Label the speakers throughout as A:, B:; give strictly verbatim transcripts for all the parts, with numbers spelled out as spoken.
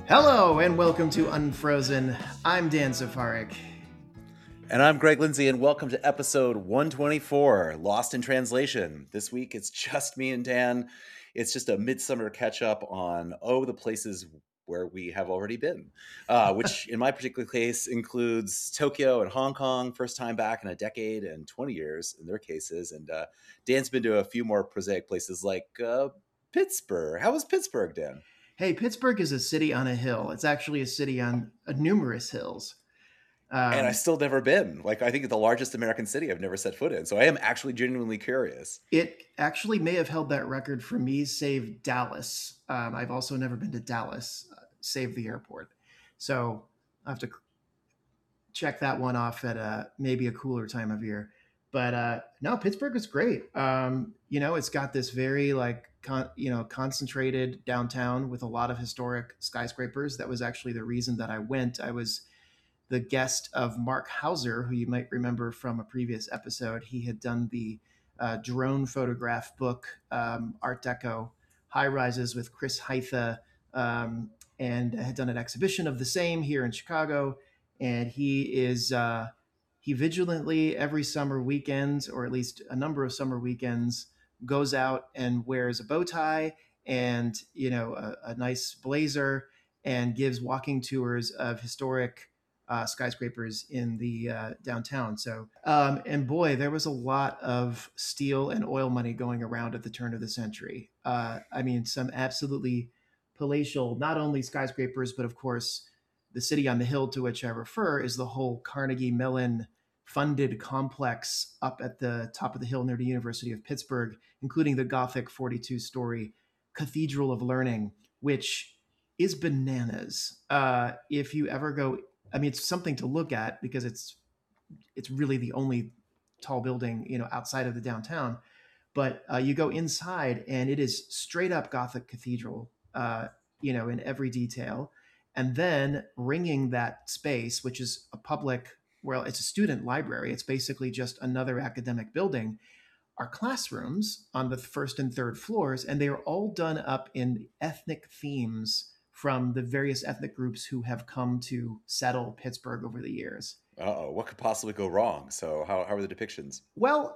A: Hello and welcome to Unfrozen. I'm Dan Safarik.
B: And I'm Greg Lindsay, and welcome to episode one twenty-four, Lost in Translation. This week, it's just me and Dan. It's just a midsummer catch-up on, oh, the places where we have already been, uh, which in my particular case includes Tokyo and Hong Kong, first time back in a decade and twenty years in their cases. And uh, Dan's been to a few more prosaic places like uh, Pittsburgh. How was Pittsburgh, Dan?
A: Hey, Pittsburgh is a city on a hill. It's actually a city on uh, numerous hills.
B: And I
A: Um,
B: still never been. Like, I think it's the largest American city I've never set foot in. So I am actually genuinely curious.
A: it actually may have held that record for me, save Dallas. Um, I've also never been to Dallas, uh, save the airport. So I have to c- check that one off at a, maybe a cooler time of year. But uh, no, Pittsburgh is great. Um, you know, it's got this very like con- you know concentrated downtown with a lot of historic skyscrapers. That was actually the reason that I went. I was the guest of Mark Hauser, who you might remember from a previous episode. He had done the uh, drone photograph book, um, Art Deco High Rises with Chris Heitha, um, and had done an exhibition of the same here in Chicago. And he is uh, he vigilantly every summer weekend, or at least a number of summer weekends, goes out and wears a bow tie and you know a, a nice blazer and gives walking tours of historic uh, skyscrapers in the uh, downtown. So, um, and boy, there was a lot of steel and oil money going around at the turn of the century. Uh, I mean, some absolutely palatial, not only skyscrapers, but of course, the city on the hill to which I refer is the whole Carnegie Mellon funded complex up at the top of the hill near the University of Pittsburgh, including the Gothic forty-two story Cathedral of Learning, which is bananas. Uh, if you ever go, I mean, it's something to look at because it's it's really the only tall building you know outside of the downtown. But uh, you go inside, and it is straight up Gothic cathedral, uh, you know, in every detail. And then ringing that space, which is a public, well, it's a student library. It's basically just another academic building. Are classrooms on the first and third floors, and they are all done up in ethnic themes from the various ethnic groups who have come to settle Pittsburgh over the years.
B: Uh-oh, what could possibly go wrong? So how, how are the depictions?
A: Well,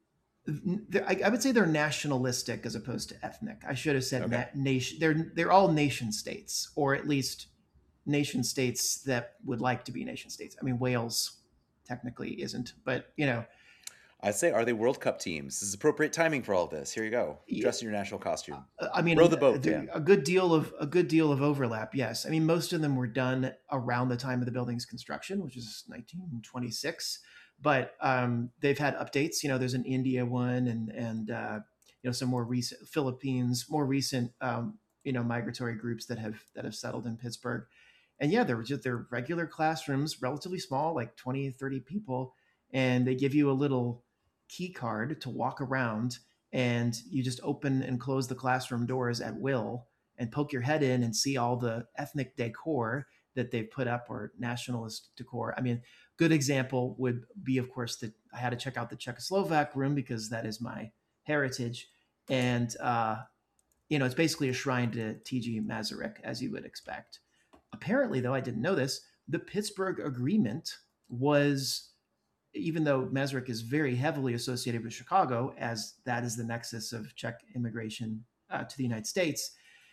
A: I, I would say they're nationalistic as opposed to ethnic. I should have said
B: Okay.
A: na- nation. They're they're all nation states, or at least nation states that would like to be nation states. I mean, Wales technically isn't, but you know,
B: I'd say, are they World Cup teams? This is appropriate timing for all this. Here you go.
A: yeah,
B: Dress in your national costume.
A: I
B: Row
A: mean,
B: the boat, Dan.
A: a good deal of a good deal of overlap. Yes, I mean most of them were done around the time of the building's construction, which is nineteen twenty-six. But um, they've had updates. You know, there's an India one, and and uh, you know some more recent Philippines, more recent um, you know migratory groups that have that have settled in Pittsburgh. And yeah, they're just they're regular classrooms, relatively small, like twenty, thirty people, and they give you a little key card to walk around, and you just open and close the classroom doors at will and poke your head in and see all the ethnic decor that they've put up, or nationalist decor. I mean, good example would be, of course, that I had to check out the Czechoslovak room because that is my heritage. And, uh, you know, it's basically a shrine to T G Masaryk, as you would expect. Apparently, though, I didn't know this, the Pittsburgh Agreement was, even though Masaryk is very heavily associated with Chicago, as that is the nexus of Czech immigration uh, to the United States,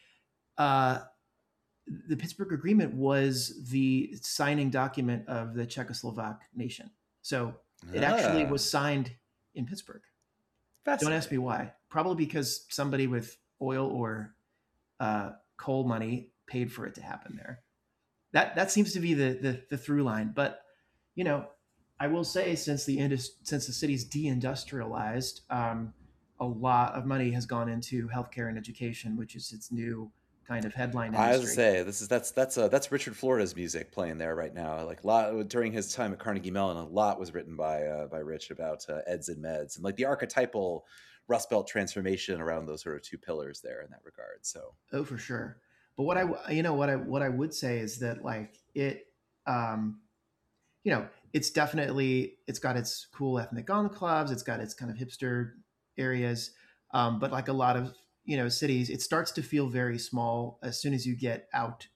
A: uh, the Pittsburgh Agreement was the signing document of the Czechoslovak nation. So it actually
B: Ah,
A: was signed in Pittsburgh. Don't ask me
B: fascinating.
A: why. Probably because somebody with oil or uh, coal money paid for it to happen there. That that seems to be the the, the through line. But you know, I will say since the indus- since the city's deindustrialized, um, a lot of money has gone into healthcare and education, which is its new kind of headline
B: I was to
A: industry.
B: say this is that's that's uh, that's Richard Florida's music playing there right now. Like a lot during his time at Carnegie Mellon, a lot was written by uh, by Rich about uh, eds and meds and like the archetypal Rust Belt transformation around those sort of two pillars there in that regard. So
A: Oh, for sure. But what
B: yeah,
A: I you know what I what I would say is that like it um, you know, it's definitely it's got its cool ethnic enclaves, it's got its kind of hipster areas, um, but like a lot of you know cities, it starts to feel very small as soon as you get out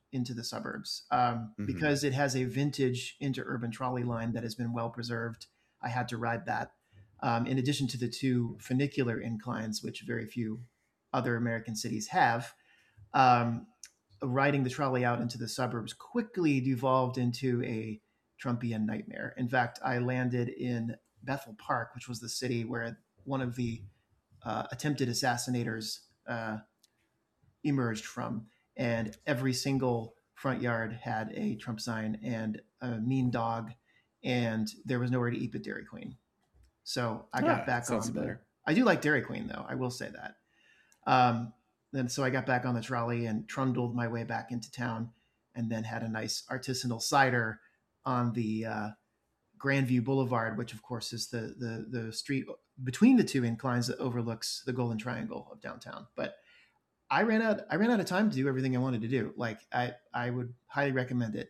A: into the suburbs um,
B: Hmm.
A: because it has a vintage interurban trolley line that has been well preserved. I had to ride that. Um, in addition to the two funicular inclines, which very few other American cities have, um, riding the trolley out into the suburbs quickly devolved into a Trumpian nightmare. In fact, I landed in Bethel Park, which was the city where one of the uh, attempted assassinators uh, emerged from, and every single front yard had a Trump sign and a mean dog, and there was nowhere to eat but Dairy Queen. So I got
B: Ah,
A: back
B: sounds
A: on the.
B: familiar.
A: I do like Dairy Queen though. I will say that. Um, and so I got back on the trolley and trundled my way back into town, and then had a nice artisanal cider on the uh, Grandview Boulevard, which of course is the the the street between the two inclines that overlooks the Golden Triangle of downtown. But I ran out I ran out of time to do everything I wanted to do. Like I I would highly recommend it.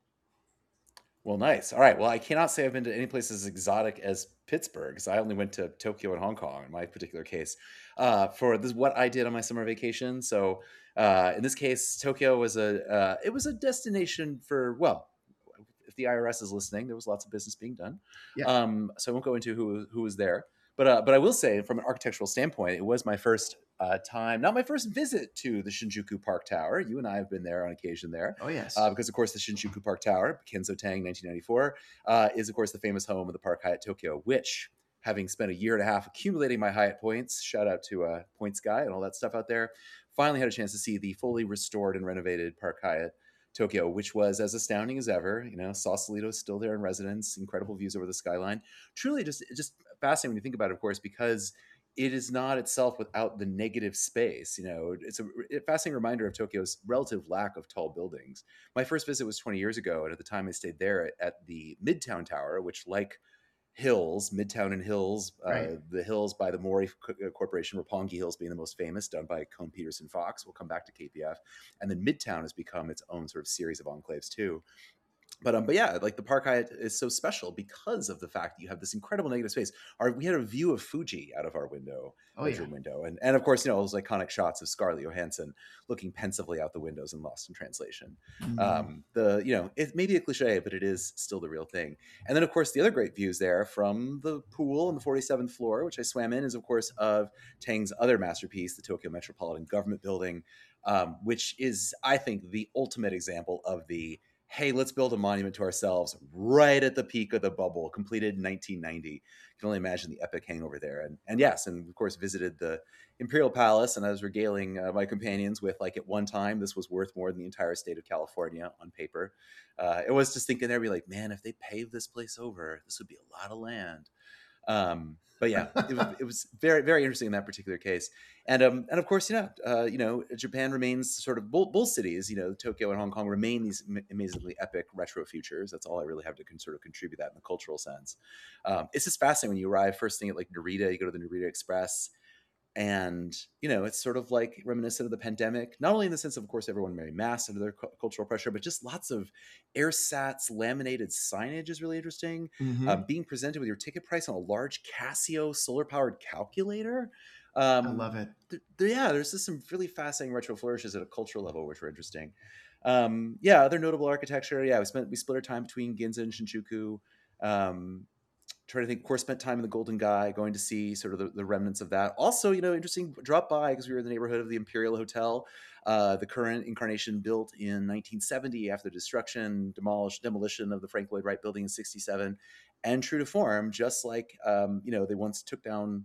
B: Well, nice. All right. Well, I cannot say I've been to any place as exotic as Pittsburgh, because I only went to Tokyo and Hong Kong in my particular case uh, for this what I did on my summer vacation. So uh, in this case, Tokyo was a uh, it was a destination for, well, if the I R S is listening, there was lots of business being done.
A: Yeah.
B: Um, so I won't go into who who was there, but uh, but I will say from an architectural standpoint, it was my first uh, time, not my first visit to the Shinjuku Park Tower. You and I have been there on occasion there,
A: Oh
B: uh,
A: yes.
B: because of course the Shinjuku Park Tower, Kenzo Tang, nineteen ninety-four, uh, is of course the famous home of the Park Hyatt Tokyo, which, having spent a year and a half accumulating my Hyatt points, shout out to uh, Points Guy and all that stuff out there, finally had a chance to see the fully restored and renovated Park Hyatt Tokyo, which was as astounding as ever. You know, Sausalito is still there in residence, incredible views over the skyline. Truly, just just fascinating when you think about it, of course, because it is not itself without the negative space. You know, it's a, a fascinating reminder of Tokyo's relative lack of tall buildings. My first visit was twenty years ago, and at the time I stayed there at, at the Midtown Tower, which, like Hills, Midtown and Hills,
A: Right.
B: uh, the Hills by the Mori Corporation, Roppongi Hills being the most famous, done by Cone Peterson Fox. We'll come back to K P F, and then Midtown has become its own sort of series of enclaves too. But um, but yeah, like the Park Hyatt is so special because of the fact that you have this incredible negative space. Our we had a view of Fuji out of our window,
A: Oh yeah.
B: bedroom window, and and of course, you know, those iconic shots of Scarlett Johansson looking pensively out the windows and Lost in Translation.
A: Mm.
B: Um, the you know it may be a cliche, but it is still the real thing. And then of course the other great views there from the pool on the forty-seventh floor, which I swam in, is of course of Tang's other masterpiece, the Tokyo Metropolitan Government Building, um, which is, I think, the ultimate example of the, hey, let's build a monument to ourselves right at the peak of the bubble, completed in nineteen ninety. You can only imagine the epic hangover there. And, and yes, and of course, visited the Imperial Palace, and I was regaling uh, my companions with, like, at one time, this was worth more than the entire state of California on paper. Uh, it was just thinking there, be like, man, if they paved this place over, this would be a lot of land. Um, but yeah, it was it was very very interesting in that particular case, and um and of course, you know, uh, you know, Japan remains sort of bull, bull cities. You know, Tokyo and Hong Kong remain these amazingly epic retro futures. That's all I really have to con- sort of contribute that in the cultural sense. Um, it's just fascinating when you arrive first thing at like Narita. You go to the Narita Express, and you know it's sort of like reminiscent of the pandemic, not only in the sense of, of course, everyone wearing masks under their cu- cultural pressure, but just lots of airsats laminated signage is really interesting.
A: Mm-hmm.
B: Um, being presented with your ticket price on a large Casio solar powered calculator.
A: I
B: um,
A: love it.
B: th- th- yeah, there's just some really fascinating retro flourishes at a cultural level which were interesting. Um, yeah, other notable architecture, yeah, we spent we split our time between Ginza and Shinjuku. um, Trying to think, of course, spent time in the Golden Guy, going to see sort of the, the remnants of that. Also, you know, interesting, drop by because we were in the neighborhood of the Imperial Hotel, uh, the current incarnation built in nineteen seventy after the destruction, demolished, demolition of the Frank Lloyd Wright building in sixty-seven. And true to form, just like, um, you know, they once took down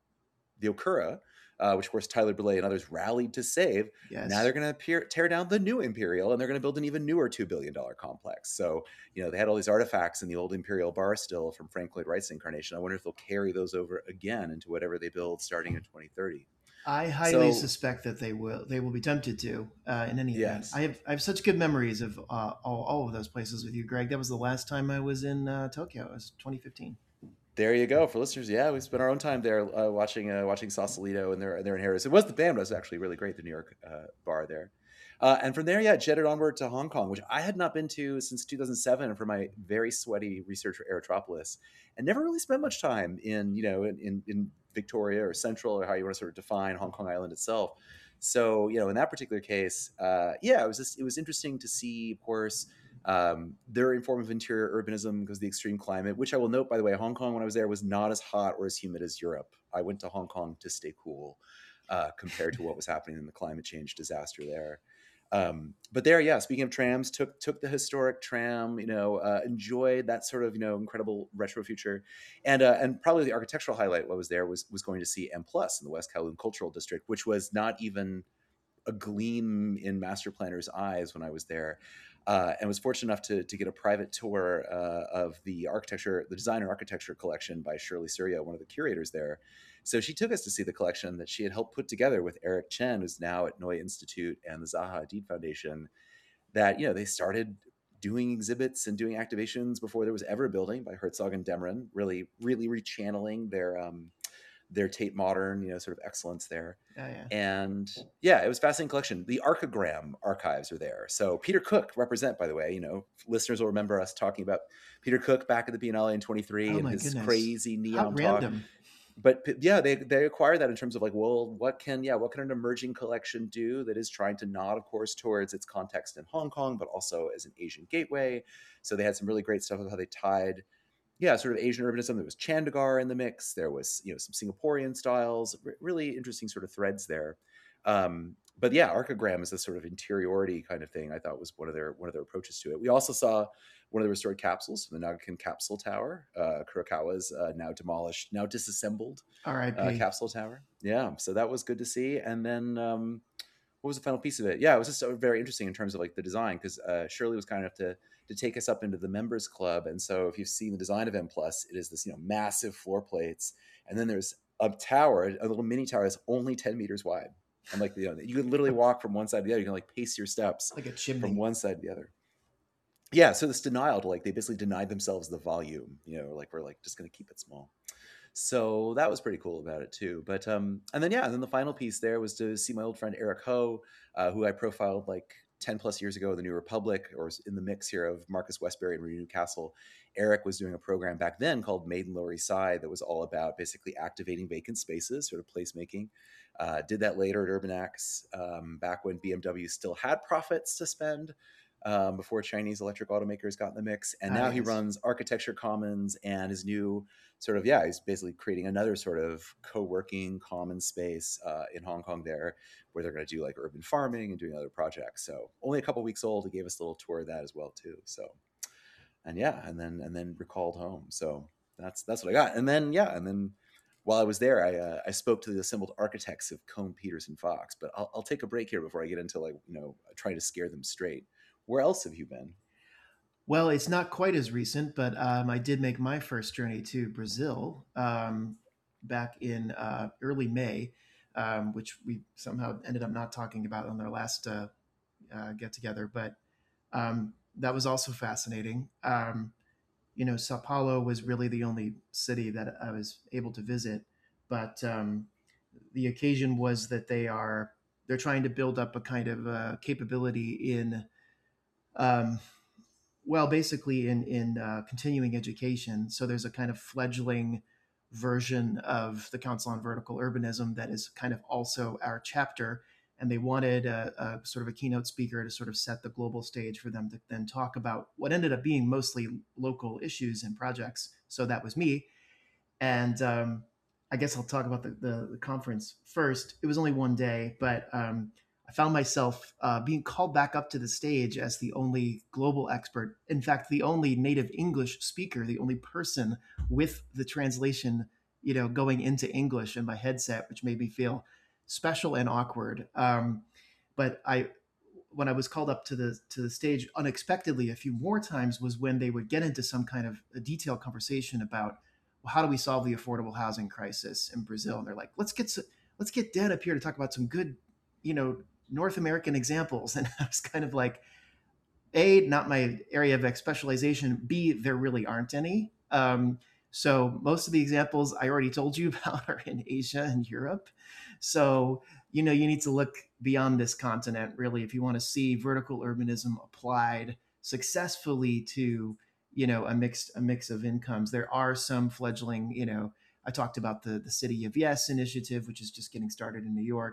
B: the Okura, uh, which of course Tyler Belay and others rallied to save. Now
A: Yes.
B: they're going to tear down the new Imperial, and they're going to build an even newer two billion dollars complex. So, you know, they had all these artifacts in the old Imperial bar still from Frank Lloyd Wright's incarnation. I wonder if they'll carry those over again into whatever they build starting in twenty thirty.
A: I highly
B: So,
A: suspect that they will. They will be tempted to. Uh, in any event, I
B: yes.
A: have I have such good memories of uh, all, all of those places with you, Greg. That was the last time I was in uh, Tokyo. It was twenty fifteen.
B: There you go. For listeners, yeah, we spent our own time there uh, watching uh, watching Sausalito and their their inheritors. It was the band was actually really great, the New York uh, bar there. Uh, and from there, yeah, jetted onward to Hong Kong, which I had not been to since two thousand seven for my very sweaty research for Aerotropolis, and never really spent much time in, you know, in, in, in Victoria or Central, or how you want to sort of define Hong Kong Island itself. So, you know, in that particular case, uh, yeah, it was just, it was interesting to see, of course, um, their form of interior urbanism because the extreme climate, which I will note, by the way, Hong Kong, when I was there, was not as hot or as humid as Europe. I went to Hong Kong to stay cool uh, compared to what was happening in the climate change disaster there. Um, but there, yeah, speaking of trams, took took the historic tram, you know, uh, enjoyed that sort of, you know, incredible retro future. And uh, and probably the architectural highlight what was there was was going to see M Plus in the West Kowloon Cultural District, which was not even a gleam in master planners' eyes when I was there, uh, and was fortunate enough to to get a private tour uh, of the architecture, the design and architecture collection by Shirley Surya, one of the curators there. So she took us to see the collection that she had helped put together with Eric Chen, who's now at Neue Institute and the Zaha Hadid Foundation. That, you know, they started doing exhibits and doing activations before there was ever a building by Herzog and Demrin, really, really rechanneling their um, their Tate Modern, you know, sort of excellence there.
A: Oh, yeah.
B: And yeah, it was a fascinating collection. The Archigram archives are there. So Peter Cook represent, by the way, you know, listeners will remember us talking about Peter Cook back at the Biennale in twenty-three
A: Oh
B: and
A: my
B: his
A: goodness.
B: crazy
A: How
B: neon talk.
A: random.
B: But yeah, they they acquired that in terms of like, well, what can yeah, what can an emerging collection do that is trying to nod, of course, towards its context in Hong Kong, but also as an Asian gateway. So they had some really great stuff of how they tied, yeah, sort of Asian urbanism. There was Chandigarh in the mix. There was, you know, some Singaporean styles, r- really interesting sort of threads there. Um, but yeah, Archigram is this sort of interiority kind of thing. I thought was one of their one of their approaches to it. We also saw one of the restored capsules from the Nagakin Capsule Tower, uh, Kurokawa's uh, now demolished, now disassembled uh,
A: R I P.
B: capsule tower. Yeah, so that was good to see. And then um, what was the final piece of it? Yeah, it was just uh, very interesting in terms of like the design because uh, Shirley was kind enough to to take us up into the members club. And so if you've seen the design of M Plus, it is this, you know, massive floor plates, and then there's a tower, a little mini tower that's only ten meters wide. And like, you know, you can literally walk from one side to the other. You can like pace your steps
A: Like a
B: from
A: chimney.
B: one side to the other. Yeah, so this denial to like they basically denied themselves the volume, you know, like we're like just going to keep it small. So that was pretty cool about it too. But um, and then yeah, and then the final piece there was to see my old friend Eric Ho, uh, who I profiled like ten plus years ago in the New Republic, or in the mix here of Marcus Westbury and Marie Newcastle. Eric was doing a program back then called Made in Lower East Side that was all about basically activating vacant spaces, sort of placemaking. Uh, did that later at UrbanX, um, back when B M W still had profits to spend. Um, before Chinese electric automakers got in the mix. And
A: Ah,
B: now he
A: yes.
B: runs Architecture Commons and his new sort of, yeah, he's basically creating another sort of co-working common space uh, in Hong Kong there, where they're going to do like urban farming and doing other projects. So only a couple weeks old. He gave us a little tour of that as well too. So, and yeah, and then and then recalled home. So that's that's what I got. And then yeah, and then while I was there, I uh, I spoke to the assembled architects of Cone, Peterson, Fox. But I'll, I'll take a break here before I get into like, you know, trying to scare them straight. Where else have you been?
A: Well, it's not quite as recent, but um, I did make my first journey to Brazil um, back in uh, early May, um, which we somehow ended up not talking about on our last uh, uh, get together. But um, that was also fascinating. Um, you know, Sao Paulo was really the only city that I was able to visit, but um, the occasion was that they are they're trying to build up a kind of uh, capability in um, well, basically in in uh, continuing education. So there's a kind of fledgling version of the Council on Vertical Urbanism that is kind of also our chapter. And they wanted a, a sort of a keynote speaker to sort of set the global stage for them to then talk about what ended up being mostly local issues and projects. So that was me. And um, I guess I'll talk about the, the, the conference first. It was only one day, but um, I found myself uh, being called back up to the stage as the only global expert. In fact, the only native English speaker, the only person with the translation, you know, going into English in my headset, which made me feel special and awkward. Um, but I, when I was called up to the to the stage unexpectedly a few more times was when they would get into some kind of a detailed conversation about, well, how do we solve the affordable housing crisis in Brazil? And they're like, let's get let's get Dan up here to talk about some good, you know, North American examples. And I was kind of like, A, not my area of specialization. B, there really aren't any. Um, so most of the examples I already told you about are in Asia and Europe. So, you know, you need to look beyond this continent, really, if you want to see vertical urbanism applied successfully to, you know, a mixed a mix of incomes. There are some fledgling, you know, I talked about the the City of Yes initiative, which is just getting started in New York, and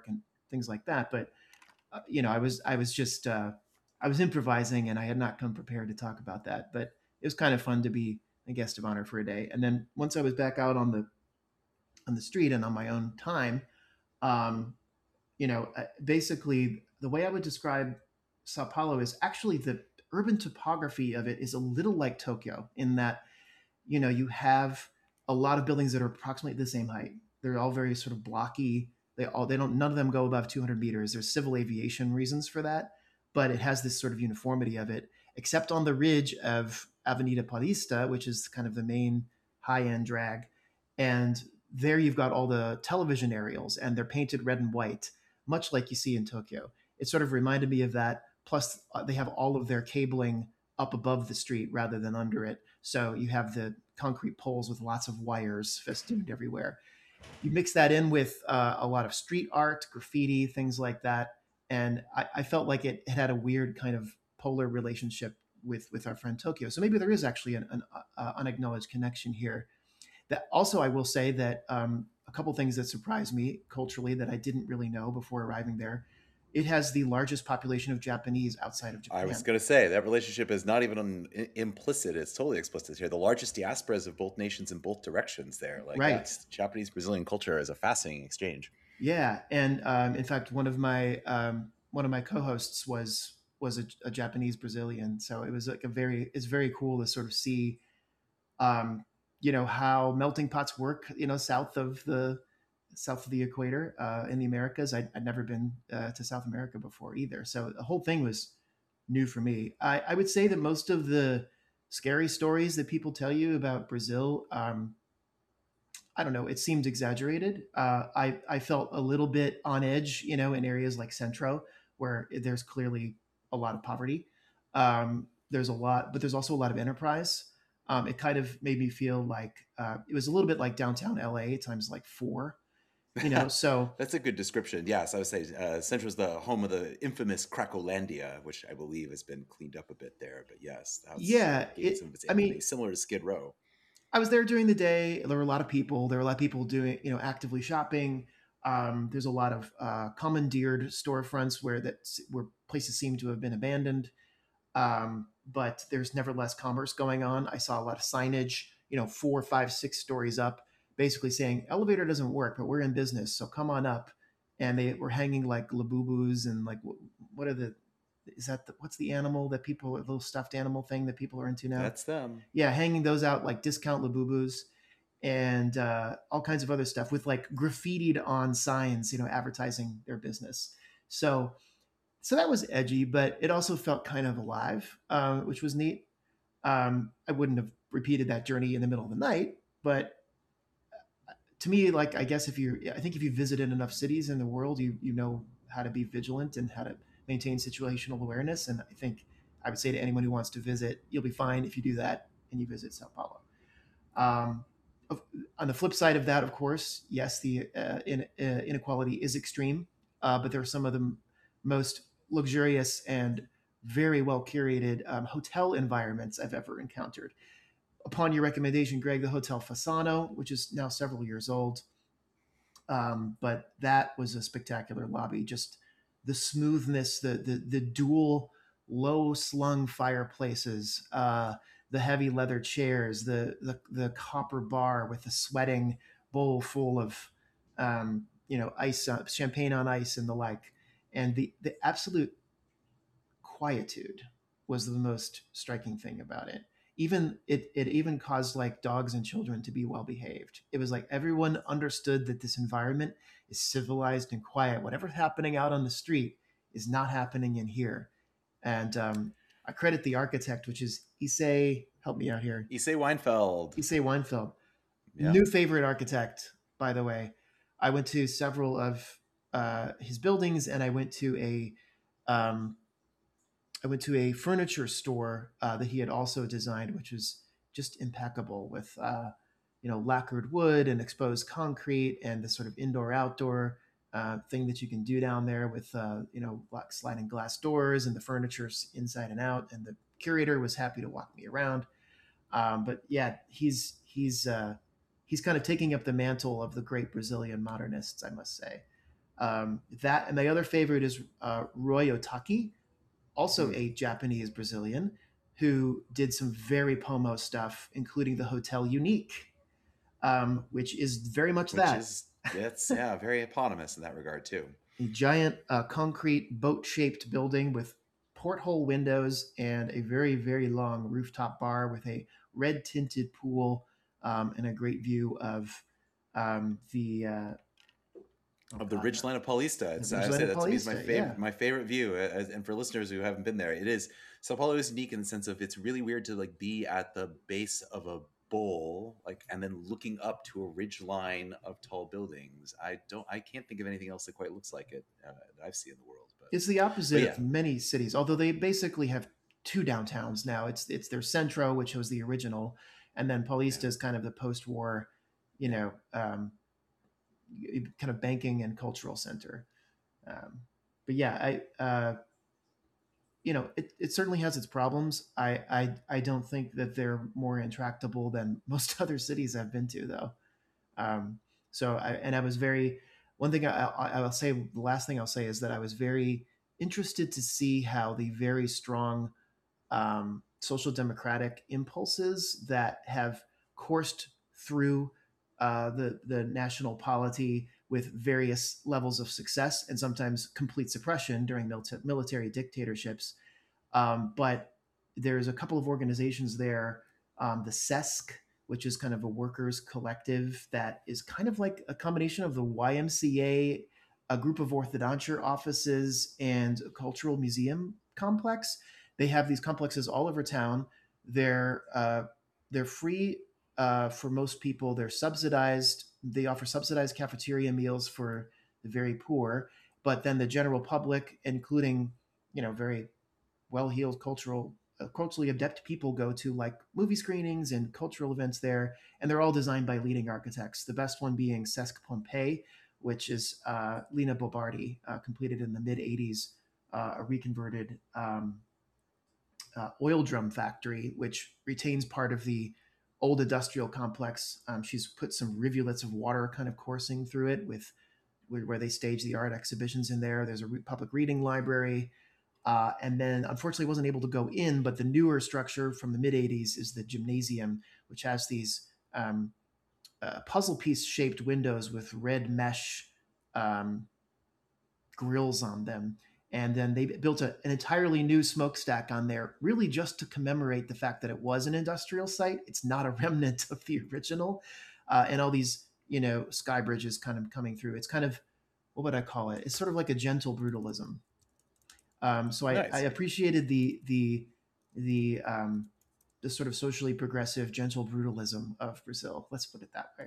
A: things like that. But uh, you know, I was I was just uh, I was improvising, and I had not come prepared to talk about that. But it was kind of fun to be a guest of honor for a day. And then once I was back out on the on the street and on my own time, um, you know, uh, basically the way I would describe Sao Paulo is actually the urban topography of it is a little like Tokyo in that, you know, you have a lot of buildings that are approximately the same height. They're all very sort of blocky. They all they don't none of them go above two hundred meters. There's civil aviation reasons for that, but it has this sort of uniformity of it, except on the ridge of Avenida Paulista, which is kind of the main high end drag, and there you've got all the television aerials, and they're painted red and white, much like you see in Tokyo. It sort of reminded me of that. Plus, uh, they have all of their cabling up above the street rather than under it. So you have the concrete poles with lots of wires festooned everywhere. You mix that in with uh, a lot of street art, graffiti, things like that, and I, I felt like it, it had a weird kind of polar relationship with with our friend Tokyo. So maybe there is actually an, an uh, unacknowledged connection here. That also, I will say that um, a couple things that surprised me culturally that I didn't really know before arriving there. It has the largest population of Japanese outside of
B: I was
A: Japan.
B: going to say that relationship is not even un, i- implicit; it's totally explicit here. The largest diasporas of both nations in both directions. There, like
A: Right.
B: yes, Japanese Brazilian culture is a fascinating exchange.
A: Yeah, and um, in fact, one of my um, one of my co-hosts was was a, a Japanese Brazilian, so it was like a very it's very cool to sort of see, um, you know, how melting pots work, you know, south of the south of the equator uh, in the Americas. I'd, I'd never been uh, to South America before either, so the whole thing was new for me. I, I would say that most of the scary stories that people tell you about Brazil, um, I don't know, it seemed exaggerated. Uh, I I felt a little bit on edge, you know, in areas like Centro where there's clearly a lot of poverty. Um, there's a lot, but there's also a lot of enterprise. Um, it kind of made me feel like uh, it was a little bit like downtown L A times like four, you know. So
B: That's a good description. Yes, I would say uh, Central is the home of the infamous Cracolandia, which I believe has been cleaned up a bit there. But yes, that's
A: yeah,
B: gained
A: it.
B: some of its
A: I mean,
B: infamy, similar to Skid Row.
A: I was there during the day. There were a lot of people. There were a lot of people doing, you know, actively shopping. Um, there's a lot of uh, commandeered storefronts where that where places seem to have been abandoned. Um, but there's nevertheless commerce going on. I saw a lot of signage, you know, four, five, six stories up, basically saying elevator doesn't work, but we're in business, so come on up. And they were hanging like labubus and like what are the is that the, what's the animal that people a little stuffed animal thing that people are into now?
B: That's them.
A: Yeah, hanging those out like discount labubus and uh, all kinds of other stuff with like graffitied on signs, you know, advertising their business. So so that was edgy, but it also felt kind of alive, uh, which was neat. Um, I wouldn't have repeated that journey in the middle of the night, but to me, like I guess if you, I think if you visited enough cities in the world, you you know how to be vigilant and how to maintain situational awareness. And I think I would say to anyone who wants to visit, you'll be fine if you do that and you visit Sao Paulo. Um, of, on the flip side of that, of course, yes, the uh, in, uh, inequality is extreme, uh, but there are some of the most luxurious and very well curated um, hotel environments I've ever encountered. Upon your recommendation, Greg, the Hotel Fasano, which is now several years old, um, but that was a spectacular lobby. Just the smoothness, the the, the dual low slung fireplaces, uh, the heavy leather chairs, the, the the copper bar with the sweating bowl full of um, you know ice, uh, champagne on ice, and the like, and the the absolute quietude was the most striking thing about it. Even it, it even caused like dogs and children to be well behaved. It was like everyone understood that this environment is civilized and quiet. Whatever's happening out on the street is not happening in here. And um, I credit the architect, which is Issei. Help me out here.
B: Issei Weinfeld.
A: Issei Weinfeld,
B: Yeah.
A: new favorite architect, by the way. I went to several of uh, his buildings, and I went to a um, I went to a furniture store uh, that he had also designed, which was just impeccable with, uh, you know, lacquered wood and exposed concrete and the sort of indoor outdoor uh, thing that you can do down there with, uh, you know, black sliding glass doors and the furniture's inside and out. And the curator was happy to walk me around. Um, but yeah, he's he's uh, he's kind of taking up the mantle of the great Brazilian modernists, I must say. Um, that and my other favorite is uh, Roy Otaki, also
B: Hmm.
A: a Japanese Brazilian, who did some very Pomo stuff, including the Hotel Unique, um, which is very much
B: Which
A: that.
B: is, it's, yeah, very eponymous in that regard too.
A: A giant uh, concrete boat shaped building with porthole windows and a very, very long rooftop bar with a red tinted pool, um, and a great view of um, the, uh, oh
B: Of the
A: God,
B: ridgeline of Paulista.
A: the
B: It's, I would
A: Ridgeline
B: say
A: of
B: that to me is my
A: Paulista. Yeah.
B: favorite my favorite view. uh, as- And for listeners who haven't been there, it is Sao Paulo is unique in the sense of it's really weird to like be at the base of a bowl, like, and then looking up to a ridge line of tall buildings. I don't, I can't think of anything else that quite looks like it uh, that I've seen in the world. But,
A: It's the
B: but
A: opposite
B: yeah,
A: of many cities, although they basically have two downtowns now. It's it's their Centro, which was the original, and then
B: yeah,
A: Paulista is kind of the post-war, you
B: yeah.
A: know, um, kind of banking and cultural center. Um, but yeah, I uh, you know it, it certainly has its problems. I, I I don't think that they're more intractable than most other cities I've been to, though. Um, so I and I was very one thing I, I, I will say the last thing I'll say is that I was very interested to see how the very strong um, social democratic impulses that have coursed through uh, the the national polity with various levels of success and sometimes complete suppression during milita- military dictatorships. Um, but there's a couple of organizations there, um, the S E S C, which is kind of a workers collective that is kind of like a combination of the Y M C A, a group of orthodonture offices, and a cultural museum complex. They have these complexes all over town. They're uh, they're free uh, for most people. They're subsidized. They offer subsidized cafeteria meals for the very poor, but then the general public, including you know very well-heeled cultural uh, culturally adept people go to like movie screenings and cultural events there, and they're all designed by leading architects. The best one being S E S C Pompeii, which is uh, Lina Bobardi, uh, completed in the mid eighties, uh, a reconverted um, uh, oil drum factory, which retains part of the old industrial complex. Um, she's put some rivulets of water kind of coursing through it with where they stage the art exhibitions in there. There's a public reading library. Uh, and then unfortunately wasn't able to go in, but the newer structure from the mid eighties is the gymnasium, which has these um, uh, puzzle piece shaped windows with red mesh um, grills on them. And then they built a, an entirely new smokestack on there, really just to commemorate the fact that it was an industrial site. It's not a remnant of the original. Uh, and all these, you know, sky bridges kind of coming through. It's kind of, what would I call it? It's sort of like a gentle brutalism. Um, so I, I
B: Nice.
A: appreciated the the the um, the sort of socially progressive, gentle brutalism of Brazil. Let's put it that way.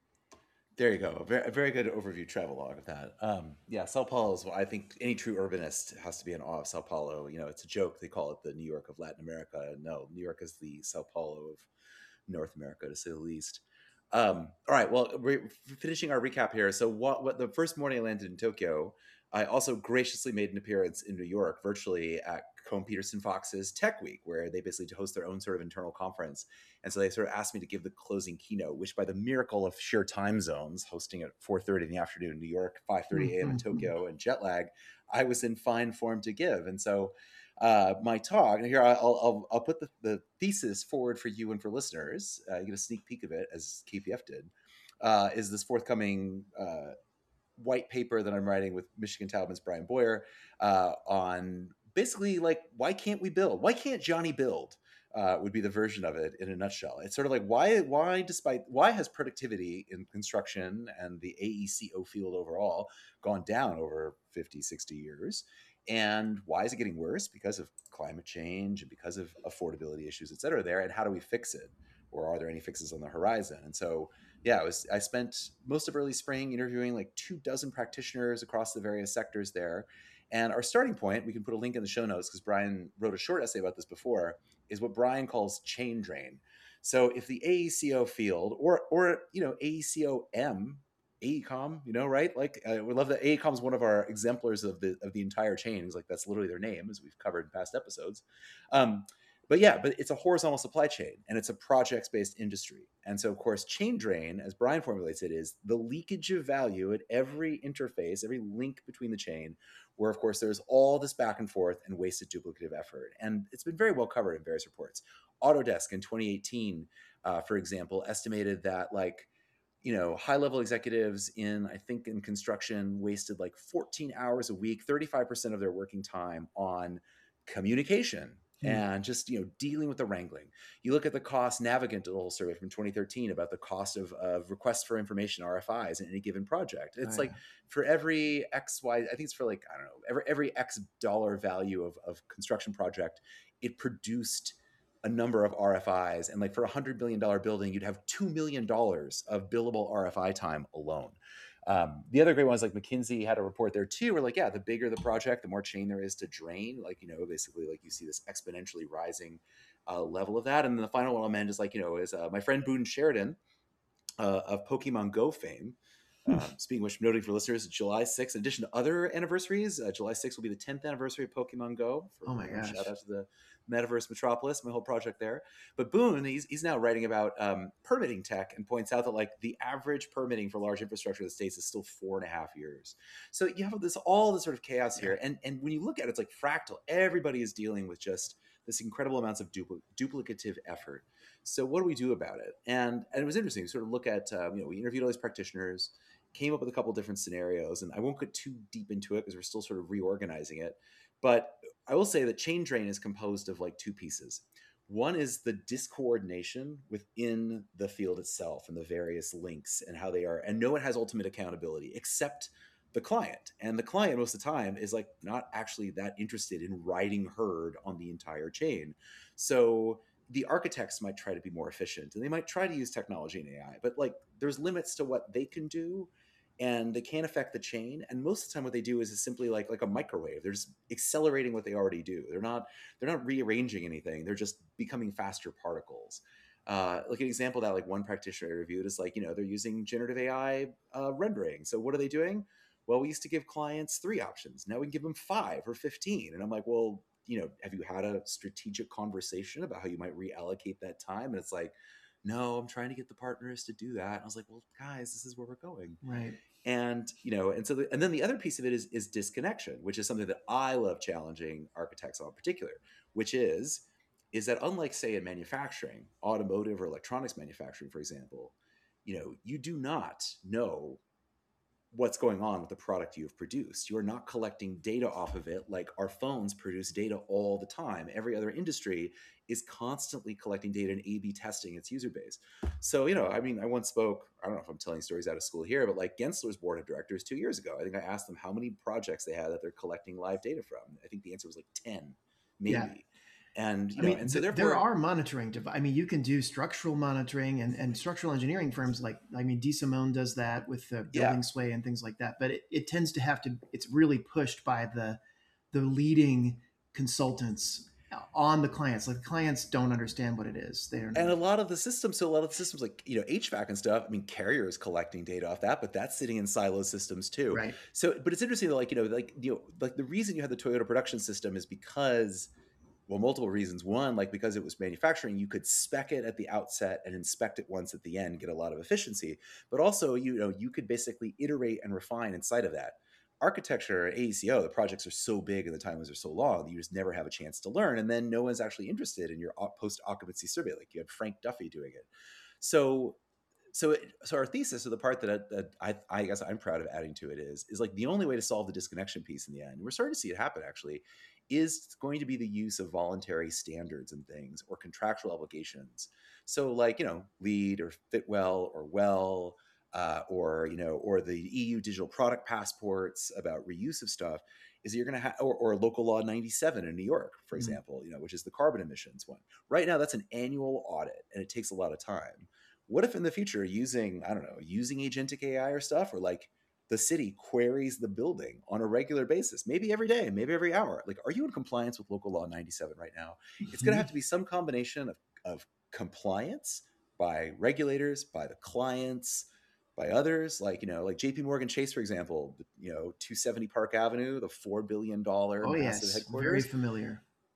B: There you go. A very, a very good overview travelogue of that. Um, yeah, Sao Paulo is, well, I think any true urbanist has to be in awe of Sao Paulo. You know, it's a joke. They call it the New York of Latin America. No, New York is the Sao Paulo of North America, to say the least. Um, all right. Well, we're finishing our recap here. So, what, what the first morning I landed in Tokyo, I also graciously made an appearance in New York virtually at Combe Peterson Fox's Tech Week, where they basically host their own sort of internal conference. And so they sort of asked me to give the closing keynote, which by the miracle of sheer time zones, hosting at four thirty in the afternoon in New York, five thirty a m in Tokyo, and jet lag, I was in fine form to give. And so uh, my talk, and here I'll, I'll, I'll put the, the thesis forward for you and for listeners. Uh, you get a sneak peek of it, as K P F did, uh, is this forthcoming uh, white paper that I'm writing with Michigan Talbot's Brian Boyer uh, on basically like, why can't we build? Why can't Johnny build? Uh, would be the version of it in a nutshell. It's sort of like why why despite why has productivity in construction and the A E C O field overall gone down over fifty, sixty years? And why is it getting worse? Because of climate change and because of affordability issues, et cetera, there. And how do we fix it? Or are there any fixes on the horizon? And so yeah, it was, I spent most of early spring interviewing like two dozen practitioners across the various sectors there. And our starting point, we can put a link in the show notes because Brian wrote a short essay about this before, is what Brian calls chain drain. So if the A E C O field or, or you know, A E C O M, AECOM, you know, right? Like uh, we love that AECOM is one of our exemplars of the of the entire chain. It's like that's literally their name, as we've covered in past episodes. Um, but yeah, but it's a horizontal supply chain and it's a projects-based industry. And so, of course, chain drain, as Brian formulates it, is the leakage of value at every interface, every link between the chain, where, of course, there's all this back and forth and wasted duplicative effort. And it's been very well covered in various reports. Autodesk in twenty eighteen, uh, for example, estimated that like, you know, high-level executives in, I think, in construction wasted like fourteen hours a week, thirty-five percent of their working time on communication
A: Hmm.
B: and just, you know, dealing with the wrangling. You look at the cost. Navigant did a whole survey from twenty thirteen about the cost of, of requests for information, R F Is, in any given project.
A: Oh,
B: It's like
A: yeah.
B: for every X, Y, I think it's for like, I don't know, every, every X dollar value of, of construction project, it produced a number of R F Is. And like for a hundred billion dollar building, you'd have two million dollars of billable R F I time alone. Um, the other great ones, like McKinsey had a report there too, where like, yeah, the bigger the project, the more chain there is to drain. Like, you know, basically like you see this exponentially rising uh, level of that. And then the final one I'll mention is like, you know, is uh, my friend Boone Sheridan uh, of Pokemon Go fame. Um, speaking of which, noting for listeners, July sixth, in addition to other anniversaries, uh, July sixth will be the tenth anniversary of Pokemon Go. For,
A: Oh my
B: you know, shout
A: gosh.
B: out to the Metaverse Metropolis, my whole project there. But Boone, he's, he's now writing about um, permitting tech and points out that like the average permitting for large infrastructure in the States is still four and a half years. So you have this all this sort of chaos
A: Yeah.
B: here. And, and when you look at it, it's like fractal. Everybody is dealing with just this incredible amounts of dupl- duplicative effort. So what do we do about it? And, and it was interesting to sort of look at, um, you know, we interviewed all these practitioners, came up with a couple different scenarios, and I won't get too deep into it because we're still sort of reorganizing it. But I will say that chain drain is composed of like two pieces. One is the discoordination within the field itself and the various links and how they are, and no one has ultimate accountability except the client. And the client most of the time is like not actually that interested in riding herd on the entire chain. So the architects might try to be more efficient and they might try to use technology and A I, but like there's limits to what they can do and they can't affect the chain. And most of the time what they do is, is simply like like a microwave. They're just accelerating what they already do. They're not they're not rearranging anything. They're just becoming faster particles. Uh, like an example that like one practitioner I reviewed is like, you know, they're using generative A I uh, rendering. So what are they doing? Well, we used to give clients three options. Now we can give them five or fifteen. And I'm like, well, you know, have you had a strategic conversation about how you might reallocate that time? And it's like, no, I'm trying to get the partners to do that. And I was like, well, guys, this is where we're going.
A: Right.
B: And you know, and so, the, and then the other piece of it is is disconnection, which is something that I love challenging architects on, in particular, which is is that unlike say in manufacturing, automotive or electronics manufacturing, for example, you know, you do not know what's going on with the product you have produced. You are not collecting data off of it like our phones produce data all the time. Every other industry is constantly collecting data and A B testing its user base. So, you know, I mean, I once spoke, I don't know if I'm telling stories out of school here, but like Gensler's board of directors two years ago, I think I asked them how many projects they had that they're collecting live data from. I think the answer was like ten,
A: Yeah.
B: maybe. And, you
A: I
B: know,
A: mean,
B: and so
A: th- there
B: therefore,
A: are monitoring. Dev- I mean, you can do structural monitoring, and, and structural engineering firms like, I mean, DeSimone does that with the
B: yeah,
A: building sway and things like that. But it, it tends to have to. It's really pushed by the the leading consultants on the clients. Like the clients don't understand what it is. They don't.
B: and a lot of the systems, so a lot of the systems like, you know, H V A C and stuff, I mean, Carrier is collecting data off that, but that's sitting in silo systems too.
A: Right.
B: So, but it's interesting that like, you know, like, you know, like the reason you had the Toyota production system is because, well, multiple reasons. One, like because it was manufacturing, you could spec it at the outset and inspect it once at the end, get a lot of efficiency. But also, you know, you could basically iterate and refine inside of that. Architecture, A E C O, the projects are so big and the timelines are so long that you just never have a chance to learn. And then no one's actually interested in your post occupancy survey. Like you had Frank Duffy doing it. So so it, so our thesis, or the part that, I, that I, I guess I'm proud of adding to it is is like the only way to solve the disconnection piece in the end, and we're starting to see it happen actually, is going to be the use of voluntary standards and things or contractual obligations. So like, you know, LEED or Fitwell or Well, uh, or you know, or the E U digital product passports about reuse of stuff, is you're going to have, or, or local law ninety-seven in New York, for
A: Mm.
B: example, you know, which is the carbon emissions one. Right now, that's an annual audit, and it takes a lot of time. What if in the future using, I don't know, using agentic A I or stuff, or like the city queries the building on a regular basis, maybe every day, maybe every hour? Like, are you in compliance with local law ninety-seven right now? It's going to have to be some combination of, of compliance by regulators, by the clients, by others, like, you know, like J P Morgan Chase, for example, you know, two seventy Park Avenue, the four billion dollars
A: Oh
B: massive
A: yes, very
B: headquarters.
A: familiar.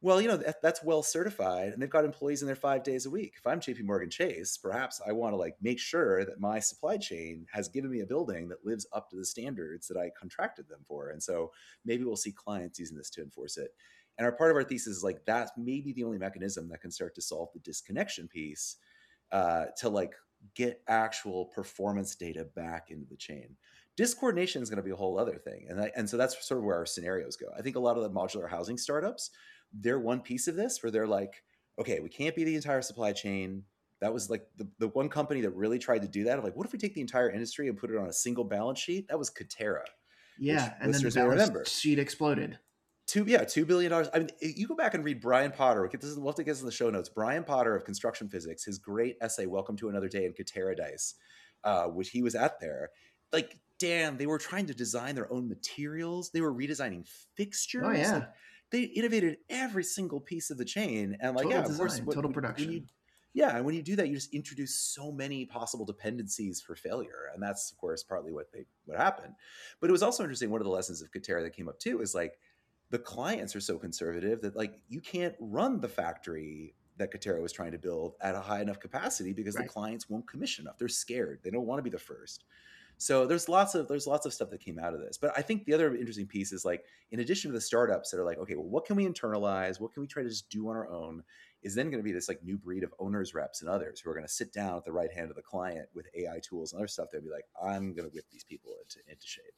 B: Well, you know, that, that's well certified and they've got employees in there five days a week. If I'm J P Morgan Chase, perhaps I want to like make sure that my supply chain has given me a building that lives up to the standards that I contracted them for. And so maybe we'll see clients using this to enforce it. And our part of our thesis is like that's maybe the only mechanism that can start to solve the disconnection piece, uh, to like get actual performance data back into the chain. Discoordination is going to be a whole other thing. And, I, and so that's sort of where our scenarios go. I think a lot of the modular housing startups, they're one piece of this where they're like, okay, we can't be the entire supply chain. That was like the, the one company that really tried to do that. Of like, what if we take the entire industry and put it on a single balance sheet? That was Katerra, which
A: Yeah, and then the
B: listeners may
A: balance
B: remember.
A: sheet exploded.
B: Two, yeah, two billion dollars. I mean, you go back and read Brian Potter. Get this, we'll have to get this in the show notes. Brian Potter of Construction Physics, his great essay, "Welcome to Another Day in Katerra Dice," uh, which he was at there. Like, damn, they were trying to design their own materials. They were redesigning fixtures.
A: Oh yeah.
B: Like, they innovated every single piece of the chain, and like,
A: Total
B: yeah,
A: design,
B: of course, what,
A: total
B: when,
A: production.
B: when you, yeah, and when you do that, you just introduce so many possible dependencies for failure, and that's of course partly what they what happened. But it was also interesting. One of the lessons of Katerra that came up too is like the clients are so conservative that like you can't run the factory that Katerra was trying to build at a high enough capacity because
A: Right.
B: the clients won't commission enough. They're scared. They don't want to be the first. So there's lots of there's lots of stuff that came out of this. But I think the other interesting piece is like, in addition to the startups that are like, okay, well, what can we internalize? What can we try to just do on our own? Is then going to be this like new breed of owners reps and others who are going to sit down at the right hand of the client with A I tools and other stuff. They'll be like, I'm going to whip these people into, into shape.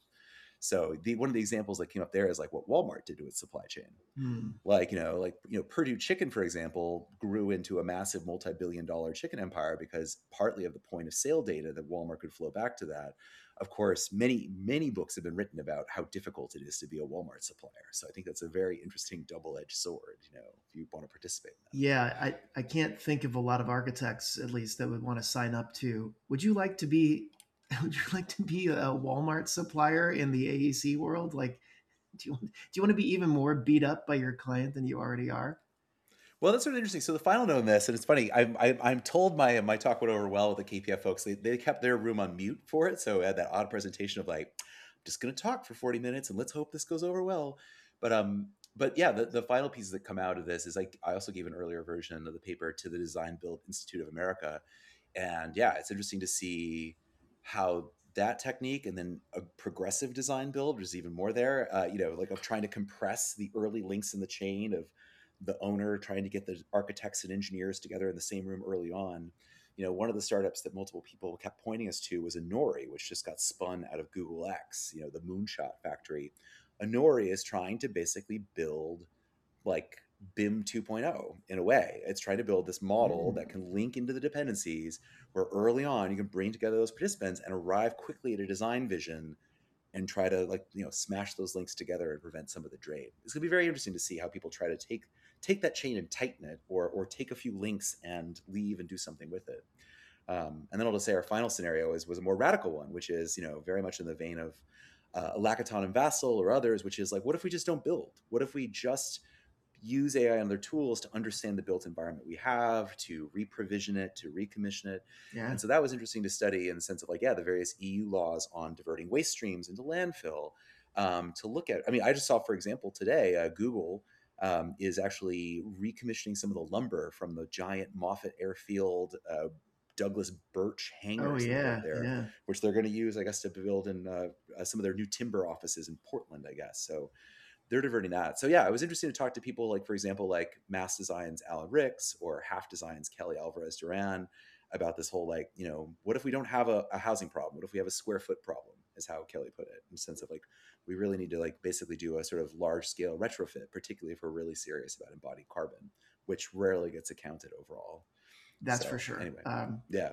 B: So the one of the examples that came up there is like what Walmart did to its supply chain.
A: Hmm.
B: Like, you know, like, you know, Purdue Chicken, for example, grew into a massive multi-billion dollar chicken empire because partly of the point of sale data that Walmart could flow back to that. Of course, many, many books have been written about how difficult it is to be a Walmart supplier. So I think that's a very interesting double-edged sword, you know, if you want to participate in that.
A: Yeah, I, I can't think of a lot of architects, at least, that would want to sign up to. Would you like to be would you like to be a Walmart supplier in the A E C world? Like, do you want, do you want to be even more beat up by your client than you already are?
B: Well, that's sort of interesting. So the final note on this, and it's funny, I'm, I, I'm told my my talk went over well with the K P F folks. They, they kept their room on mute for it. So I had that odd presentation of like, I'm just going to talk for forty minutes and let's hope this goes over well. But um, but yeah, the, the final pieces that come out of this is like, I also gave an earlier version of the paper to the Design Build Institute of America. And yeah, it's interesting to see how that technique and then a progressive design build, which is even more there, uh, you know, like of trying to compress the early links in the chain of the owner trying to get the architects and engineers together in the same room early on. You know, one of the startups that multiple people kept pointing us to was Inori, which just got spun out of Google X, you know, the moonshot factory. Inori is trying to basically build like B I M two point oh in a way. It's trying to build this model
A: Mm.
B: that can link into the dependencies where early on you can bring together those participants and arrive quickly at a design vision and try to like, you know, smash those links together and prevent some of the drain. It's gonna be very interesting to see how people try to take take that chain and tighten it, or or take a few links and leave and do something with it. Um, and then I'll just say our final scenario is was a more radical one, which is, you know, very much in the vein of uh, Lacaton and Vassal or others, which is like, what if we just don't build? What if we just use A I and other tools to understand the built environment we have, to re-provision it, to recommission it?
A: Yeah.
B: And so that was interesting to study in the sense of like, yeah, the various E U laws on diverting waste streams into landfill, um, to look at. I mean, I just saw, for example, today, uh, Google um, is actually recommissioning some of the lumber from the giant Moffett Airfield uh, Douglas birch
A: Oh
B: hangars they
A: yeah,
B: built there,
A: yeah.
B: which they're going to use, I guess, to build in uh, uh, some of their new timber offices in Portland, I guess. So they're diverting that. So yeah, it was interesting to talk to people like, for example, like Mass Design's Alan Ricks or Half Design's Kelly Alvarez Duran about this whole like, you know, what if we don't have a, a housing problem? What if we have a square foot problem, is how Kelly put it, in the sense of like, we really need to like basically do a sort of large scale retrofit, particularly if we're really serious about embodied carbon, which rarely gets accounted overall.
A: That's
B: So,
A: for sure.
B: Anyway,
A: Um,
B: yeah.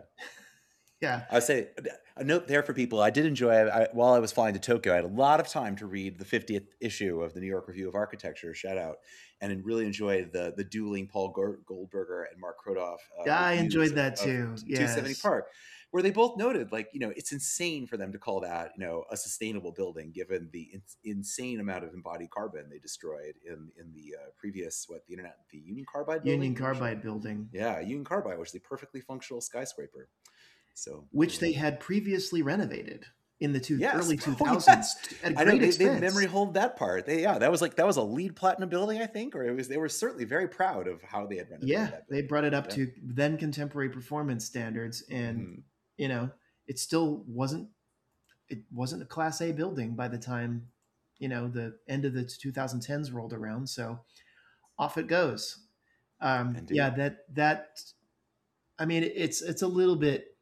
A: yeah.
B: I would say a note there for people. I did enjoy it. I, while I was flying to Tokyo, I had a lot of time to read the fiftieth issue of the New York Review of Architecture, shout out, and really enjoyed the the dueling Paul Goldberger and Mark Krodoff. Uh,
A: Yeah, I
B: reviews
A: enjoyed
B: of-
A: that
B: of
A: too.
B: two seventy
A: Yes.
B: Park, where they both noted, like, you know, it's insane for them to call that, you know, a sustainable building, given the in, insane amount of embodied carbon they destroyed in in the uh, previous, what, the internet, the Union Carbide building?
A: Union Carbide building.
B: Yeah, Union Carbide, which is a perfectly functional skyscraper. So,
A: Which they
B: anyway.
A: had previously renovated. in the two,
B: Yes.
A: early
B: Oh, yes.
A: two thousands at
B: I know
A: great
B: they, they memory
A: expense.
B: hold that part. They, yeah, that was like that was a LEED platinum building, I think, or it was. They were certainly very proud of how they had renovated
A: Yeah,
B: that
A: they
B: building.
A: brought it up
B: Yeah.
A: to then contemporary performance standards, and
B: Hmm.
A: you know, it still wasn't it wasn't a class A building by the time, you know, the end of the twenty tens rolled around. So off it goes. Um, yeah,
B: Indeed.
A: that that I mean, it's it's a little bit.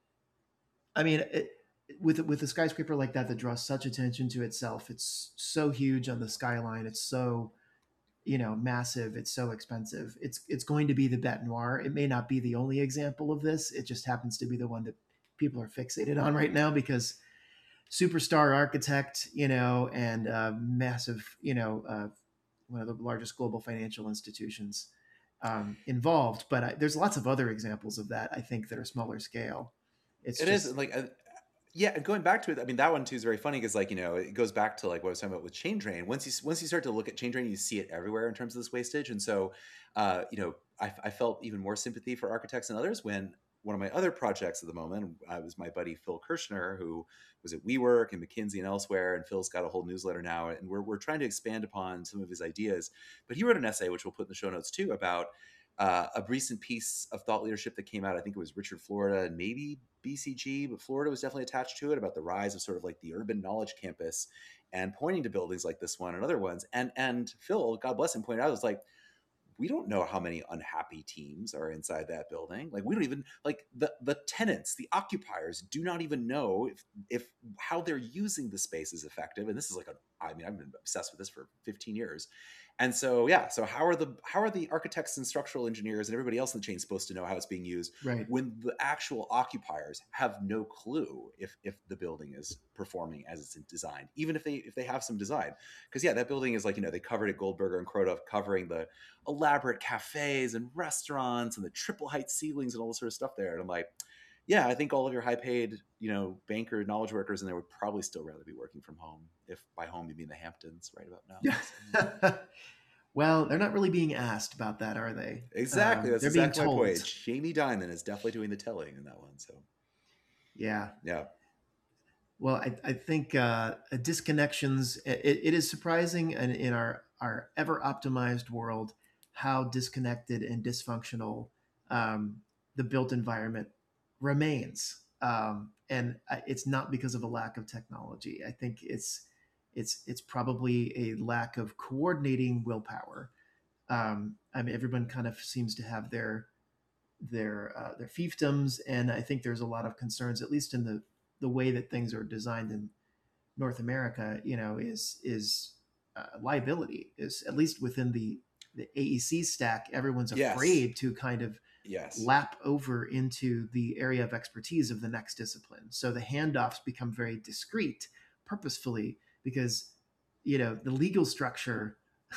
A: I mean, it, with with a skyscraper like that that draws such attention to itself, it's so huge on the skyline. It's so, you know, massive. It's so expensive. It's it's going to be the bête noire. It may not be the only example of this. It just happens to be the one that people are fixated on right now because superstar architect, you know, and uh, massive, you know, uh, one of the largest global financial institutions um, involved. But I, there's lots of other examples of that, I think, that are smaller scale. It's
B: It is
A: just,
B: like, uh, yeah, and going back to it, I mean, that one too is very funny because, like, you know, it goes back to like what I was talking about with chain drain. Once you once you start to look at chain drain, you see it everywhere in terms of this wastage, and so, uh, you know, I, I felt even more sympathy for architects and others when one of my other projects at the moment uh, was my buddy Phil Kirshner, who was at WeWork and McKinsey and elsewhere, and Phil's got a whole newsletter now, and we're we're trying to expand upon some of his ideas. But he wrote an essay, which we'll put in the show notes too, about uh, a recent piece of thought leadership that came out. I think it was Richard Florida and maybe B C G, but Florida was definitely attached to it, about the rise of sort of like the urban knowledge campus, and pointing to buildings like this one and other ones. And and Phil, God bless him, pointed out, it was like, we don't know how many unhappy teams are inside that building. Like, we don't even, like, the the tenants, the occupiers do not even know if if how they're using the space is effective. And this is like a, I mean, I've been obsessed with this for fifteen years. And so, yeah, so how are the how are the architects and structural engineers and everybody else in the chain supposed to know how it's being used
A: right.
B: when the actual occupiers have no clue if if the building is performing as it's designed, even if they if they have some design? Because, yeah, that building is like, you know, they covered at Goldberger and Krotoff, covering the elaborate cafes and restaurants and the triple height ceilings and all this sort of stuff there. And I'm like, yeah, I think all of your high paid, you know, banker knowledge workers in there would probably still rather be working from home. If by home you mean the Hamptons right about now. So.
A: Yeah. Well, they're not really being asked about that, are they?
B: Exactly.
A: Um,
B: That's
A: they're being
B: exactly my
A: told.
B: point. Jamie Dimon is definitely doing the telling in that one. So,
A: Yeah.
B: yeah.
A: Well, I, I think uh, disconnections. It, it is surprising, and in our our ever optimized world, how disconnected and dysfunctional um, the built environment remains. Um, and I- it's not because of a lack of technology. I think it's it's it's probably a lack of coordinating willpower. Um, I mean, everyone kind of seems to have their their uh, their fiefdoms, and I think there's a lot of concerns, at least in the the way that things are designed in North America. You know, is is uh, liability is, at least within the the A E C stack. Everyone's
B: Yes.
A: afraid to kind of
B: Yes.
A: lap over into the area of expertise of the next discipline. So the handoffs become very discreet, purposefully, because you know the legal structure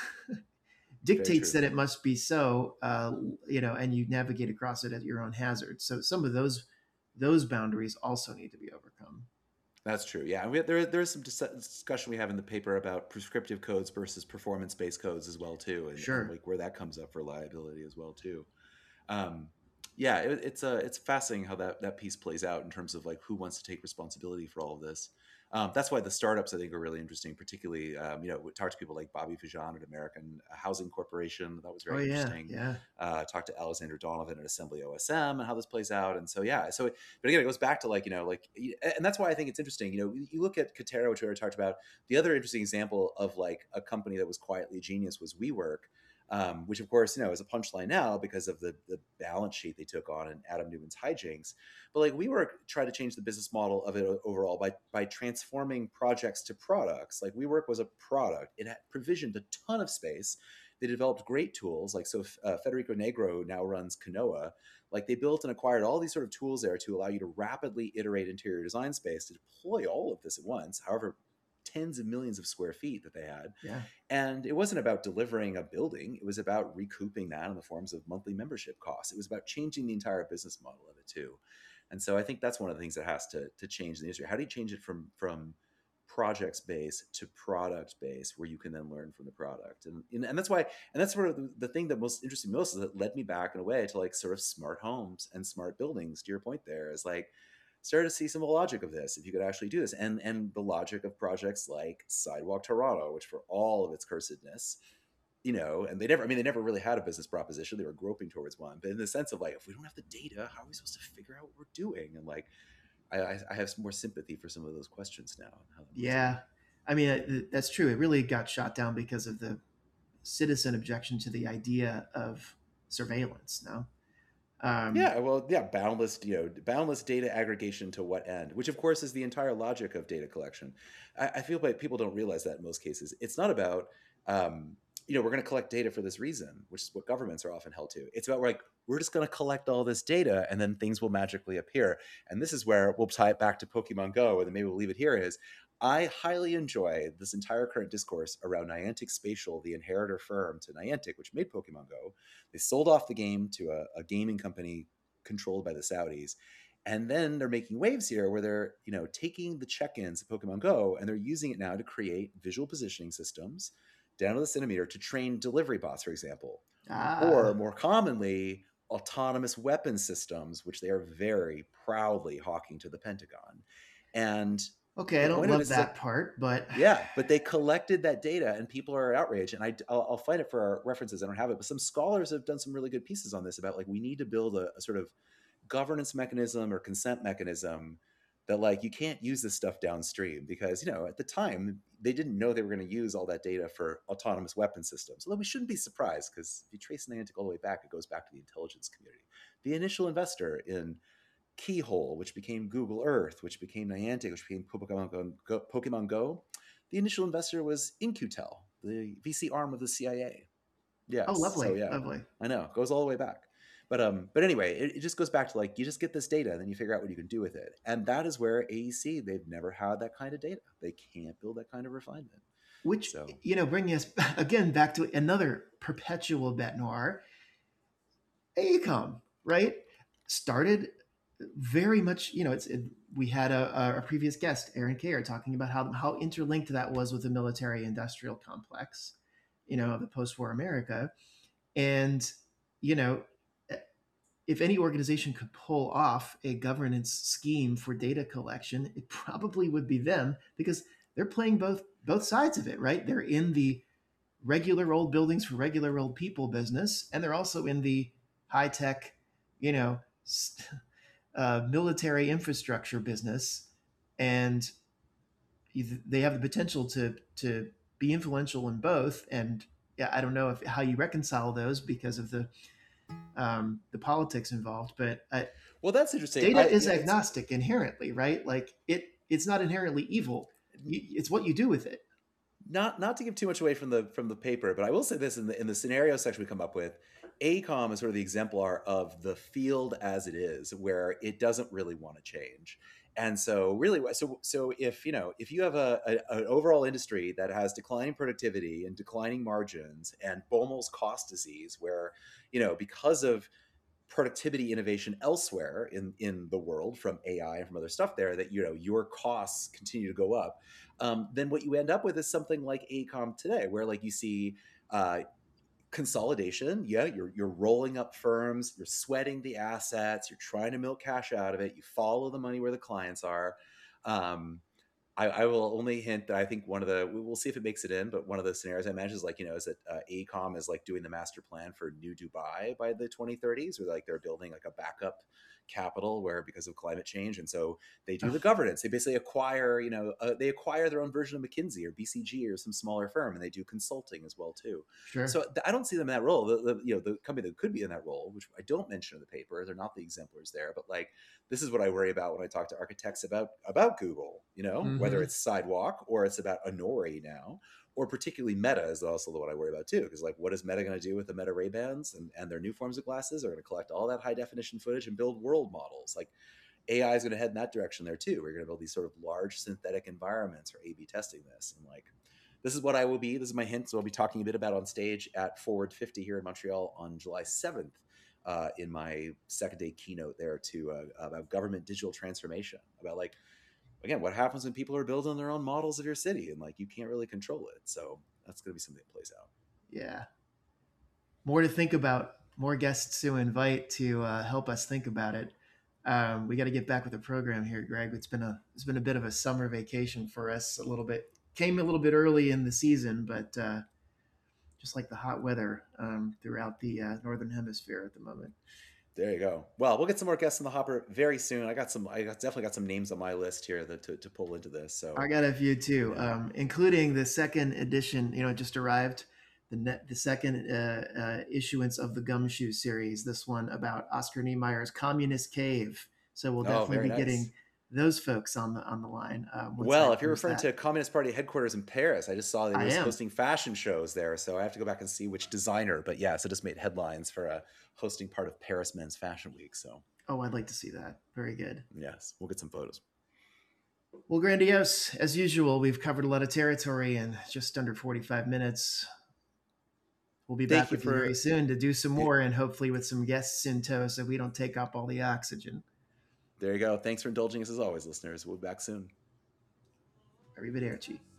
B: Very
A: dictates
B: true.
A: that it must be so, uh, you know, and you navigate across it at your own hazard. So some of those those boundaries also need to be overcome.
B: That's true. Yeah, and we, there there is some dis- discussion we have in the paper about prescriptive codes versus performance based codes as well too, and, and
A: Sure.
B: like where that comes up for liability as well too. Um, yeah, it, it's a it's fascinating how that that piece plays out in terms of like who wants to take responsibility for all of this. Um, that's why the startups I think are really interesting. Particularly, um, you know, we talked to people like Bobby Fajan at American Housing Corporation. That was
A: Oh
B: very
A: yeah,
B: interesting.
A: yeah,
B: Uh, talked to Alexander Donovan at Assembly O S M and how this plays out. And so yeah, so but again, it goes back to like, you know, like, and that's why I think it's interesting. You know, you look at Katera, which we already talked about. The other interesting example of like a company that was quietly genius was WeWork, um, which of course, you know, is a punchline now because of the the balance sheet they took on and Adam Newman's hijinks. But like WeWork tried to change the business model of it overall by by transforming projects to products. Like WeWork was a product; it had provisioned a ton of space. They developed great tools. Like so, uh, Federico Negro now runs Kanoa. Like they built and acquired all these sort of tools there to allow you to rapidly iterate interior design space to deploy all of this at once. However, tens of millions of square feet that they had.
A: yeah.
B: And it wasn't about delivering a building. It was about recouping that in the forms of monthly membership costs. It was about changing the entire business model of it too. And so I think that's one of the things that has to, to change in the industry. How do you change it from, from projects based to product based where you can then learn from the product? And, and, and that's why, and that's sort of the, the thing that most interested me most is that led me back in a way to like sort of smart homes and smart buildings, to your point there, is like, started to see some of the logic of this, if you could actually do this, and and the logic of projects like Sidewalk Toronto, which for all of its cursedness, you know, and they never, I mean, they never really had a business proposition. They were groping towards one, but in the sense of like, if we don't have the data, how are we supposed to figure out what we're doing? And like, I, I, I have some more sympathy for some of those questions now. And how that plays out.
A: Yeah. I mean, uh, that's true. It really got shot down because of the citizen objection to the idea of surveillance. No. Um,
B: Yeah, well, yeah, boundless, you know, boundless data aggregation to what end? Which, of course, is the entire logic of data collection. I, I feel like people don't realize that in most cases. It's not about, um, you know, we're going to collect data for this reason, which is what governments are often held to. It's about like we're just going to collect all this data, and then things will magically appear. And this is where we'll tie it back to Pokemon Go, and then maybe we'll leave it here. Is I highly enjoy this entire current discourse around Niantic Spatial, the inheritor firm to Niantic, which made Pokemon Go. They sold off the game to a, a gaming company controlled by the Saudis. And then they're making waves here where they're, you know, taking the check-ins of Pokemon Go and they're using it now to create visual positioning systems down to the centimeter to train delivery bots, for example. Or
A: ah,
B: more commonly, autonomous weapon systems, which they are very proudly hawking to the Pentagon. And
A: okay. I
B: the
A: don't
B: point of
A: love
B: this is that
A: that part, but
B: yeah, but they collected that data and people are outraged. And I, I'll, I'll find it for our references. I don't have it, but some scholars have done some really good pieces on this about like we need to build a, a sort of governance mechanism or consent mechanism that like you can't use this stuff downstream because, you know, at the time they didn't know they were going to use all that data for autonomous weapon systems. Although we shouldn't be surprised because if you trace Niantic all the way back, it goes back to the intelligence community. The initial investor in Keyhole, which became Google Earth, which became Niantic, which became Pokemon Go, Pokemon Go. The initial investor was In Q Tel, the V C arm of the C I A.
A: oh,
B: Yes, so
A: lovely,
B: yeah,
A: lovely.
B: I know, it goes all the way back. But um, but anyway, it, it just goes back to like you just get this data, and then you figure out what you can do with it, and that is where A E C they've never had that kind of data. They can't build that kind of refinement.
A: Which,
B: So
A: you know, bringing us again back to another perpetual bet noir, A C O M, right? Started very much, you know, it's it, we had a, a previous guest, Aaron Kerr, talking about how how interlinked that was with the military-industrial complex, you know, of the post-war America, and you know, if any organization could pull off a governance scheme for data collection, it probably would be them because they're playing both both sides of it, right? They're in the regular old buildings for regular old people business, and they're also in the high tech, you know, uh, military infrastructure business, and they have the potential to to be influential in both. And yeah, I don't know if how you reconcile those because of the um, the politics involved, but uh,
B: well, that's interesting.
A: data
B: I
A: is
B: yeah, it's
A: agnostic inherently, right? Like it it's not inherently evil. It's what you do with it.
B: not not to give too much away from the from the paper, but I will say this in the in the scenario section we come up with, A COM is sort of the exemplar of the field as it is, where it doesn't really want to change. And so really so so if you know if you have a, a an overall industry that has declining productivity and declining margins and B O M L's cost disease, where you know because of productivity innovation elsewhere in in the world from A I and from other stuff there that you know your costs continue to go up, um, then what you end up with is something like A COM today, where like you see uh, consolidation. Yeah, you're you're rolling up firms, you're sweating the assets, you're trying to milk cash out of it. You follow the money where the clients are. Um, I, I will only hint that I think one of the we- will see if it makes it in, but one of the scenarios I imagine is like you know is that uh, A COM is like doing the master plan for New Dubai by the twenty thirties, or like they're building like a backup capital where because of climate change, and so they do
A: Oh,
B: the governance. They basically acquire you know uh, they acquire their own version of McKinsey or B C G or some smaller firm, and they do consulting as well too.
A: sure.
B: So th- I don't see them in that role. The, the you know the company that could be in that role, which I don't mention in the paper, they're not the exemplars there, but like this is what I worry about when I talk to architects about about Google, you know, whether
A: Mm-hmm.
B: it's Sidewalk or it's about Honori now, or particularly Meta is also the one I worry about too. Because like, what is Meta going to do with the Meta Ray Bans and, and their new forms of glasses? They're going to collect all that high definition footage and build world models. Like A I is going to head in that direction there too. We're going to build these sort of large synthetic environments for A B testing this. And like, this is what I will be. This is my hint. So I'll be talking a bit about on stage at Forward fifty here in Montreal on July seventh. Uh, in my second day keynote there to uh, about government digital transformation, about like again what happens when people are building their own models of your city and like you can't really control it. So that's going to be something that plays out.
A: Yeah. More to think about. More guests to invite to uh, help us think about it. Um, we got to get back with the program here, Greg. It's been a it's been a bit of a summer vacation for us. A little bit came a little bit early in the season, but uh, just like the hot weather um, throughout the uh, northern hemisphere at the moment.
B: There you go. Well, we'll get some more guests in the hopper very soon. I got some. I got, definitely got some names on my list here that to, to pull into this. So
A: I got a few too,
B: yeah.
A: um, including the second edition. You know, it just arrived. The net, the second uh, uh, issuance of the Gumshoe series. This one about Oscar Niemeyer's Communist Cave. So we'll
B: Oh,
A: definitely
B: very
A: be
B: nice.
A: getting those folks on the on the line. Um, once
B: Well,
A: I
B: if you're
A: post
B: referring
A: that.
B: to Communist Party headquarters in Paris, I just saw they
A: I
B: were
A: am.
B: hosting fashion shows there, so I have to go back and see which designer. But yeah, so just made headlines for uh, hosting part of Paris Men's Fashion Week. So
A: Oh, I'd like to see that. Very good.
B: yes, we'll get some photos.
A: Well, grandiose as usual. We've covered a lot of territory in just under forty-five minutes. We'll be
B: Thank
A: back
B: you
A: with you
B: for
A: very soon to do some more, and hopefully with some guests in tow, so we don't take up all the oxygen.
B: There you go. Thanks for indulging us as always, listeners. We'll be back soon.
A: Arrivederci.